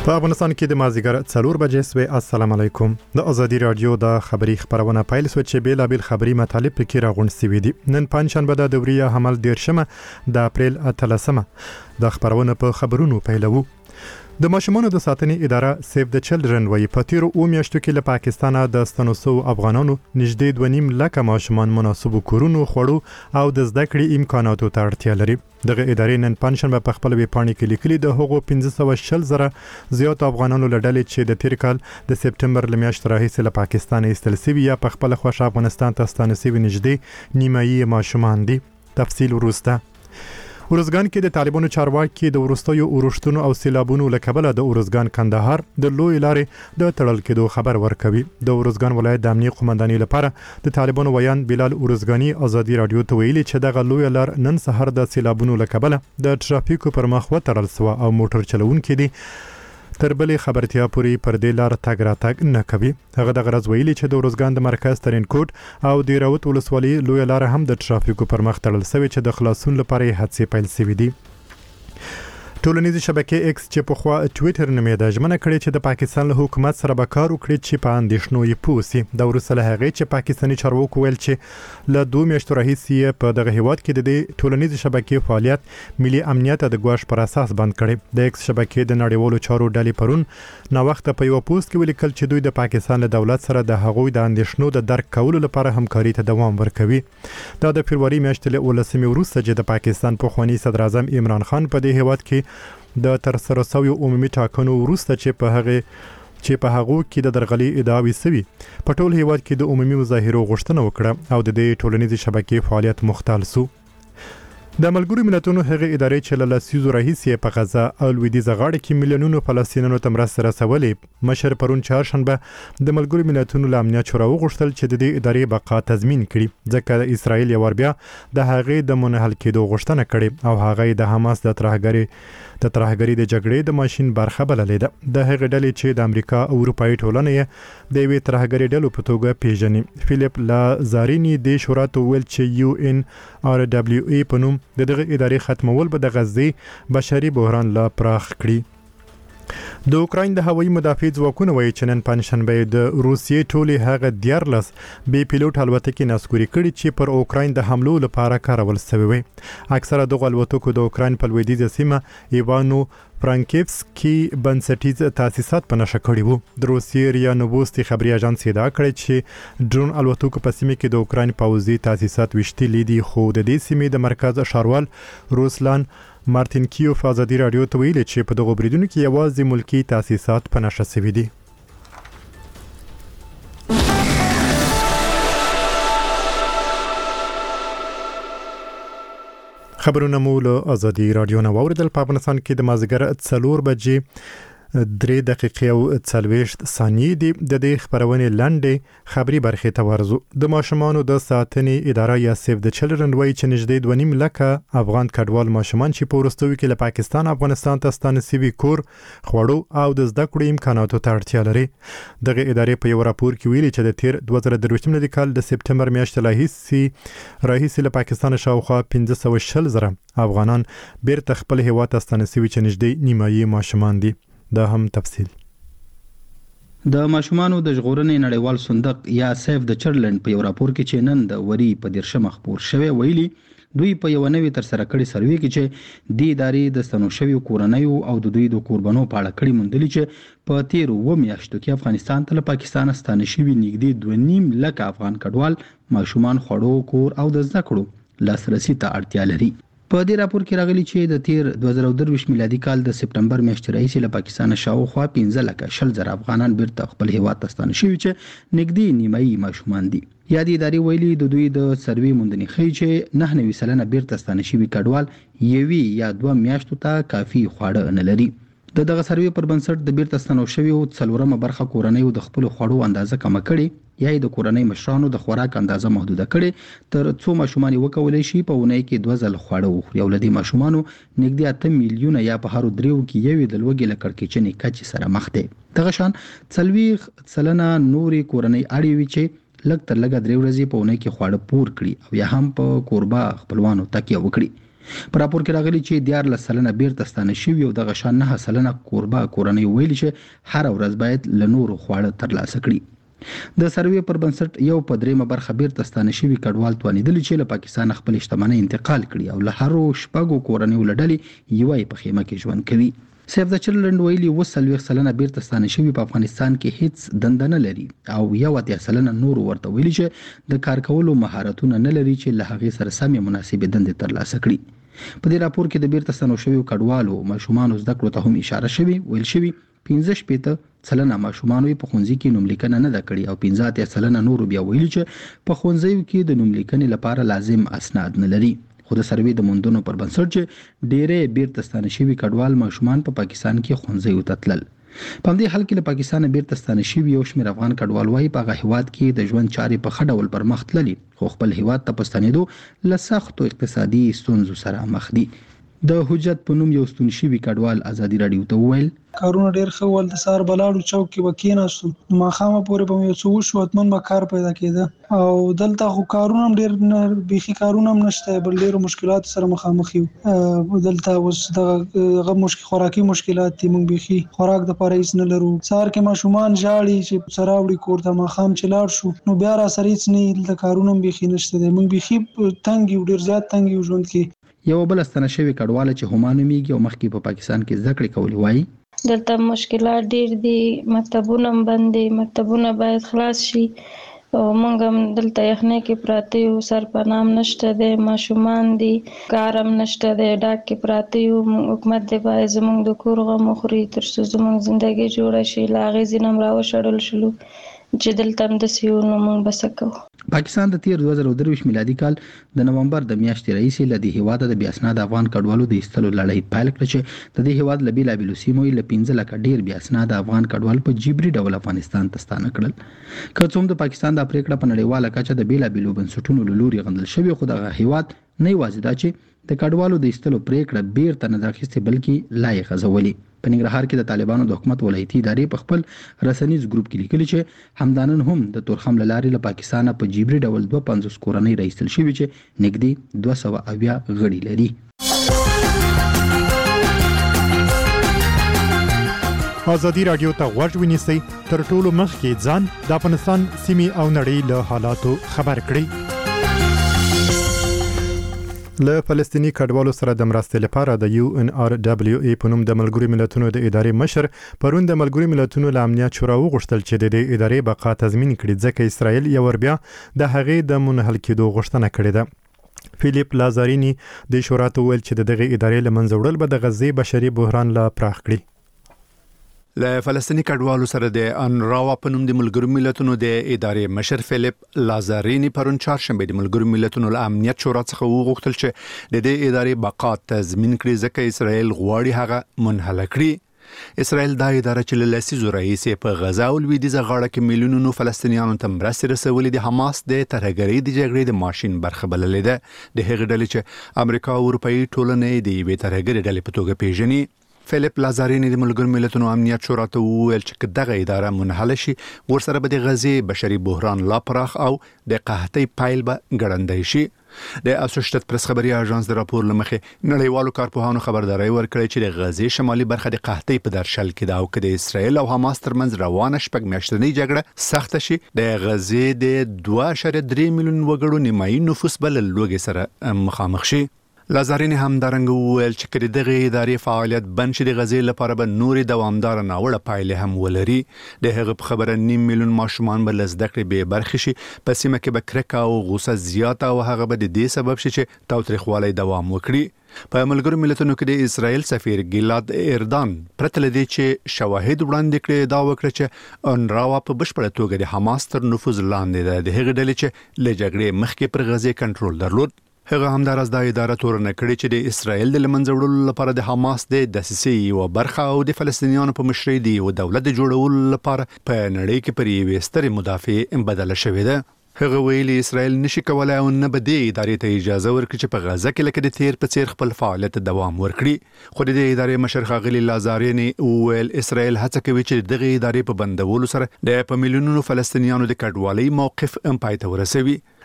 په افغانستان کې د مازیګر 4 بجې سوی. السلام علیکم. د ازادي رادیو د خبري خبرونه پیل سو چې بیلابل خبري مطالب پکې راغونډ سوي دي. نن پنځشنبه د دوري حمل 13 د اپریل 13 د خبرونه په خبرونو پیلوو. د ماشومانو د ساتنې اداره سیف د چلډرن وایي په تیرو میاشتو کې له پاکستان د ستنوسو افغانانو نږدې 2.5 لک ماشومان مناسبو کورونو خوړو او د زده کړې امکاناتو ته اړتیا لري. دغه ادارې نن پنځشنبه په خپل ویبپاڼه کې لیکلي د هغو 1540 زره زیات افغانانو لړلې چې د تیر کال د سپټمبر لمیاشتې راهیسې له پاکستان ایستل شوي یا په خپل خوښ افغانستان ته ستانه شوي نږدې نیمایي ماشومان دي. تفصیل وروسته. ورزګان کې د طالبانو چارواکي د ورستیو اورښتونو او سیلابونو له کبله د ورزګان کندهار د لوی لارې د تړل کېدو خبر ورکوي. د ورزګان ولایت د امنیت قومندانۍ لپاره د طالبانو ویان بلال ورزګانی ازادي رادیو ته ویلي چې دغه لوی لار نن سحر د سیلابونو له کبله د ټرافیکو پر مخ وتړل شو او موټر چلوونکي دي تر بلې خبرتیا پوری پر دې لار تګ راتګ نه کوي. هغه د غرض ویلي چې د ورزګان د مرکز ترین کوټ او د راوت ولسوالۍ لوی لار هم د ټرافیکو پر مخ تړل شوی چې د خلاصون لپاره هڅې پیل شوې دي. ټولنیزې شبکې ایکس چې په خوا ټویټر نومې د ژمنه کړې چې د پاکستان له حکومت سره به کار وکړي چې په اندېښنو یې پوسي. د وروسته له هغې چې پاکستاني چارواکو ویل چې له 2 میاشتو راهیسې په دغه هیواد کې د ټولنیزې شبکې فعالیت ملي امنیت د ګواښ پر اساس بند کړي. د ایکس شبکې د نړیوالو چارو ډلې پرون نو وخت په یو پوسټ کې ولیکل چې دوی د پاکستان له دولت سره د هغوی د اندېښنو د درک کولو لپاره همکاري ته دوام ورکوي. دا د فبرवरी میاشتې له 19 وروسته چې د پاکستان پخوانی صدر اعظم عمران خان په دې هیواد کې د ترسره شویو عمومي ټاکنو وروسته چې په هغو کې د درغلي ادعاوې سوي په ټول هیواد کې د عمومي مظاهرو غوښتنه وکړه او د دې ټولنیزې شبکې فعالیت مختل سو. د ملګرو ملتونو هغه ادارې چې له لسیزو راهیسې په غزه او لویدیځه غاړه کې میلیونونو فلسطینیانو ته مرسته رسولې مشر پرون چهارشنبه د ملګرو ملتونو له امنیت شورا وغوښتل چې د دې ادارې بقا تضمین کړي ځکه د اسرائیل یو بیا د هغې د منحل کېدو غوښتنه کړې او هغه د حماس د ترهګرۍ د جګړې د ماشين برخه بللې ده. د هغې ډلې چې د امریکا او اروپایي ټولنې د یوې ترهګرۍ ډلو په توګه پیژني. فلیپ لازارینی د شورا ته ویل چې UNRWA په نوم دغه ادارې ختمول به د غزې بشري بحران لا پراخ کړي. د اوکراین د هوایي مدافع ځواکونو وایي چې نن پنځشنبه د روسیې ټولې هغه 14 بې پیلوټ الوتکې ناسکوري کړي چې پر اوکراین د حملو لپاره کارول شوی وي. اکثره دغه الوتکو د اوکراین په لویدیځه سیمه ایوانو فرانکیفسکي بنسټیز تاسیسات په نشه کړي وو. د روسیې ریا نووستي خبري اژانس ادعا کړې چې ډرون الوتکو په سیمه کې د اوکراین پوځي تاسیسات وشتلې دي خو د دې سیمې د مرکز ښاروال روسلان مارتین کیوف ازادي رادیو ته ویلي چې په دغه بریدونو کې یوازې ملکی تاسیسات په نشه شوي دي. خبرونه مو له ازادي رادیو نه واوریدل. په افغانستان کې د مازیګر 4 بجې 3 دقیقې او 40 ثانیې دي. د دې خبرونې لاندې خبري برخې ته ورزو. د ماشومانو د ساتنې اداره یا سیف د چلډرن وایي چې نږدې 2.5 لک افغان کډوال ماشومان چې په وروستیو کې له پاکستان افغانستان ته ستانه شوي کور خوړو او د زده کړې امکاناتو ته اړتیا لري. دغه ادارې په یو راپور کې ویلي چې د تیر 2023 میلادي کال د سپټمبر میاشتې راهیسې له پاکستان شاوخوا 1540 زره افغانان بیرته خپل هیواد ته ستانه شوي چې نږدې نیمایي ماشومان دي. دا هم تفصیل. د ماشومانو د ژغورنې نړیوال صندوق یا سیف د چلډرن په یو راپور کې چې نن د وري په 13 خبر شوی ویلي دوی په یو نوې تر سره کړي سروې کې چې د ادارې د ستنو شوی کورنیو او د دوی د قربانو په اړه کړي موندلي چې په تیر و میاشتو کې افغانستان ته له پاکستان ستانه شوی نږدې 2.5 لک افغان کډوال ماشومان خوړو کور او د زده کړو لاسرسي ته اړتیا لري. په دې راپور کې راغلي چې د تیر 2023 میلادي کال د سپټمبر میاشتې راهیسې له پاکستان شاوخوا 15 لک 40 زره افغانان بیرته خپل هیواد ته ستانه شوي چې نږدې نیمایي ماشومان دي. یا د ادارې ویلي د دوی د سروې موندنې ښیي چې 99% بیرته ستانه شوي کډوال یوې یا 2 میاشتو ته کافي خواړه نه لري. دغه سروې پر بنسټ د بیرته ستنو شویو 4 برخه کورنیو د خپل خوړو اندازه کم کړي یا د کورنۍ مشرانو د خوراک اندازه محدوده کړي تر څو ماشومان وکولای شي په ونې کې 2 ځل خواړه وخوري. او لدی ماشومانو نږدې 8 میلیونه یا په هر دریو کې یوې د لوګي لکړکېچنې کچې سره مخ دي. دغه شان 40% نوري کورنۍ اړې وي چې لږ تر لږه 3 ورځې په ونې کې خواړه پور کړي او یا هم په کوربه خپلوانو تکیه وکړي. په راپور کې راغلي چې 14% بیرته ستانه شوي او دغه شان 9% کوربه کورنۍ ویلي چې هر ورځ باید له نورو خواړه ترلاسه کړي. د سروې پر بنسټ یو په دریمه برخه بیرته ستانه شوي کډوال توانیدل چې له پاکستان خپل شتمنۍ انتقال کړي او له هرو شپږو کورنۍ ولډلې یوې په خیمه کې ژوند کوي. سیف د چلډرن ویلي 40% بیرته ستانه شوي په افغانستان کې هیڅ دنده نه لري او 1% نور ورته ویلي چې د کار کولو مهارتونه نه لري چې له هغې سره سمې مناسبې دندې ترلاسه کړي. په دې راپور کې د بیرته ستنو شویو کډوالو ماشومان زده کړو ته هم اشاره شوی. ویل شوی 15% ماشومان په ښوونځي کې نوم لیکنه نه ده کړې او 15% نور بیا ویلي چې په ښوونځیو کې د نوم لیکنې لپاره لازم اسناد نه لري. خو د سروې د موندنو پر بنسټ چې ډېرې بیرته ستانه شوي کډوال ماشومان په پاکستان کې ښوونځیو ته تلل. په دې حال کې له پاکستان بیرته ستانه شوي یو شمېر افغان کډوال وايي په هغه هیواد کې د ژوند چارې په ښه ډول پرمخ تللي خو خپل هیواد ته په ستنېدو له سختو اقتصادي ستونزو سره مخ دي. د حجت په نوم یو ستون شوي کډوال ازادي راډیو ته وویل کارونه ډیر ښه ول. د سهار بلاړو چوک کې وکیناستو ماښامه پورې به یو څه وشو اتمن به کار پیدا کېده او دلته خو کارونه هم ډیر بیخي کارونه هم نشته بل ډیرو مشکلات سره مخامخ یو. دلته اوس دغه خوراکي مشکلات دي موږ بیخي خوراک د پاره هیڅ نه لرو. سهار کې ماشومان ژاړي چې سره وړي کور ته ماښام چې لاړ شو نو بیا را سره هیڅ نه د کارونه هم بیخي نشته دی. موږ بیخي تنګ یو ډیر زیات تنګ یو ژوند کې. یو بل ستنه شوی کډوال چې همانو میږي او مخکې په پاکستان کې زده کړې کولې وایي دلته مشکلات ډیر دي. مکتبونه بند دي، مکتبونه باید خلاص شي او موږ هم دلته یخنۍ کې پراته یو، سر پنام نشته دی، ماشومان دي، کار هم نشته دی، ډاک کې پراته یو. حکومت دی باید زموږ د کور غم وخوري تر څو زموږ زندګي جوړه شي. له هغې ځینې هم راوشړل شلو چې دلته هم داسې یو نو موږ به څه کوو. پاکستان د تیر 2023 میلادي کال د نومبر د میاشتې راهیسې له دې هیواده د بې اسناده افغان کډوالو د ایستلو لړۍ پیل کړه چې د دې هیواد له بېلابېلو سیمو یې له 15 لکه ډېر بې اسناده افغان کډوال په جبري ډول افغانستان ته ستانه کړل. که څه هم د پاکستان دا پریکړه په نړیواله کچه د بېلابېلو بنسټونو له لوري غندل شوې خو دغه هیواد نه یوازې دا چې د کډوالو د ایستلو پریکړه بیرته نه ده اخیستې بلکې لا یې غځولې. په ننګرهار کې د طالبانو د حکومت ولایتي ادارې په خپل رسنیز ګروپ کې لیکلي چې همدانن هم د تورخم له لارې له پاکستانه په جبري ډول 250 کورنۍ راایستل شوي چې نږدې 270 غړي لري. ازادي راډیو ته غوږ ونیسئ تر ټولو مخکې ځان د افغانستان سیمې او نړۍ له حالاتو خبر کړئ. له فلسطینی کډوالو سره د مرستې لپاره د UNRWA په نوم د ملګرو ملتونو د ادارې مشر پرون د ملګرو ملتونو له امنیت شورا وغوښتل چې د دې ادارې بقا تضمین کړي ځکه اسرائیل یو ور بیا د هغې د منحل کېدو غوښتنه کړې ده. فیلیپ لازارینی د شورا ته ویل چې دغه ادارې له منځه وړل به د غزې بشري بحران لا پراخ کړي. له فلسطینی کډوالو سره د انراوا په نوم د ملګرو ملتونو د ادارې مشر فیلیپ لازارینی پرون چهارشنبه د ملګرو ملتونو له امنیت شورا څخه وغوښتل چې د دې ادارې بقا تضمین کړي ځکه اسرائیل غواړي هغه منحل کړي. اسرائیل دا اداره چې له لسیزو راهیسې په غزا او لویدیځه غاړه کې میلیونونو فلسطینیانو ته مرستې رسولې د حماس د ترهګرۍ د جګړې د ماشین برخه بللې ده. د هغې ډلې چې امریکا او اروپایي ټولنې د یوې ترهګرې ډلې په توګه پیژني. فیلیپ لازارینی د ملګرو ملتونو امنیت شورا ته وویل چې دغه اداره منحل شي ورسره به د غزې بشري بحران لا پراخ او د قحطۍ پایل به ګړندی شي. د اسوسییټډ پریس خبري اژانس د راپور لمخې نړیوالو کارپوهانو خبرداري ورکړې چې د غزې شمالي برخه د قحطۍ په درشل کې ده او که د اسرائیل او حماس ترمنځ روانه شپږ میاشتنۍ جګړه سخت شي د غزې د 2.3 میلیون وګړو نیمایي نفوس بل لوګي سره مخامخ شي. لازارینی هم درنګ وویل چې کله دغه ادارې فعالیت بند شي د غزې لپاره به نوري دوامدار ناوړه پایلې هم ولري. د هغه په خبره 9 میلیون ماشومان به لزده کړې به برخه شي په سیمه کې به کرکه او غوسه زیاته او هغه به د دې سبب شي چې تاوتریخوالی دوام وکړي. په ملګرو ملتونو کې د اسرائیل سفیر ګیلاد اردان پرته لدی چې شواهد وړاندې کړي دا وکړه چې انراوا په بشپړه توګه د حماس تر نفوذ لاندې ده. د هغې ډلې چې له جګړې مخکې پر غزې کنټرول درلود. هغه همدارس د اداره تورنه کړي چې د اسرائیل د لمنځه وړلو لپاره د حماس د دسیسې یو برخه او د فلسطینیانو په مشرۍ د یو دولت جوړولو لپاره په نړۍ کې پر یوې سترې مدافع بدله شوې ده. هغه ویلي اسرائیل نشي کولای او نه به د ادارې ته اجازه ورکړي چې په غزه کې لکه د تیر په څیر خپل فعالیت دوام ورکړي. خو د ادارې مشر ښاغلي لازارینی ویل اسرائیل هڅه کوي چې دغه ادارې په بندولو سره د په میلیونونو فلسطینیانو د کډوالۍ موقف پای ته ورسوي.